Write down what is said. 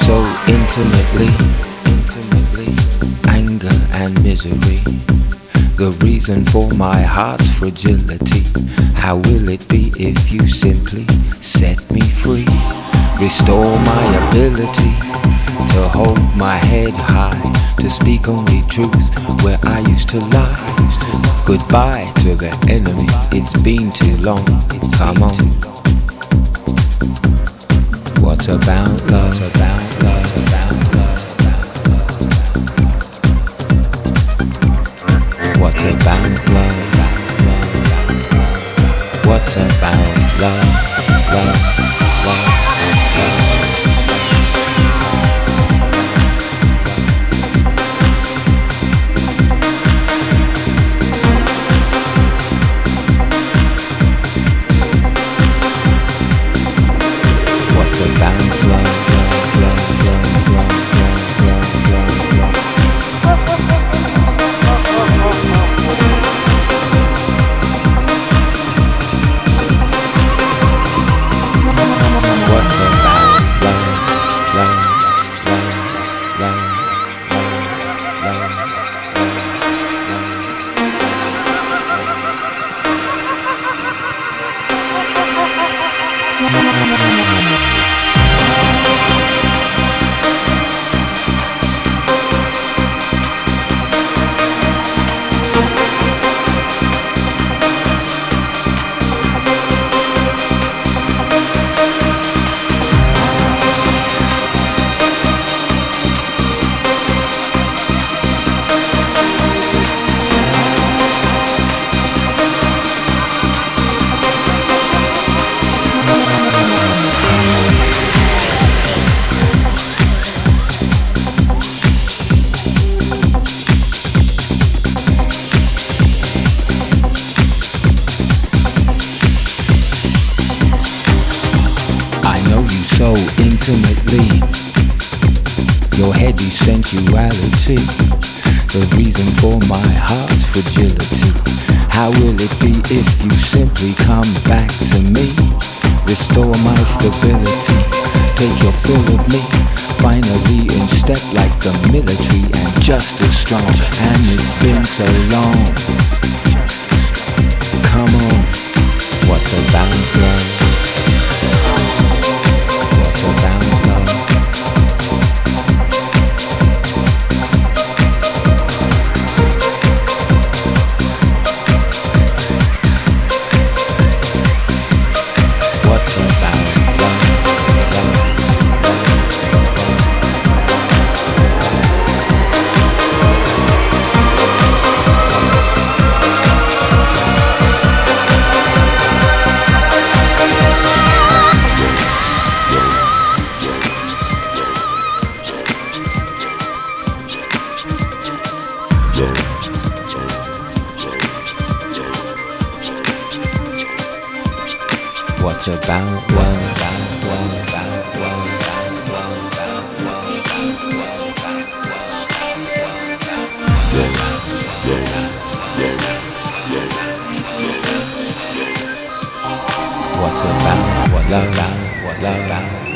so intimately, anger and misery, the reason for my heart's fragility. How will it be if you simply set me free? Restore my ability to hold my head high, to speak only truth where I used to lie. Goodbye to the enemy, it's been too long. Come on. What about love? What about love? What about love? What about love? Love, love, love. What about love? So intimately, your heady sensuality, the reason for my heart's fragility. How will it be if you simply come back to me? Restore my stability, take your fill of me, finally in step like the military and just as strong. And it's been so long. Come on, what about love? What about love? What about love?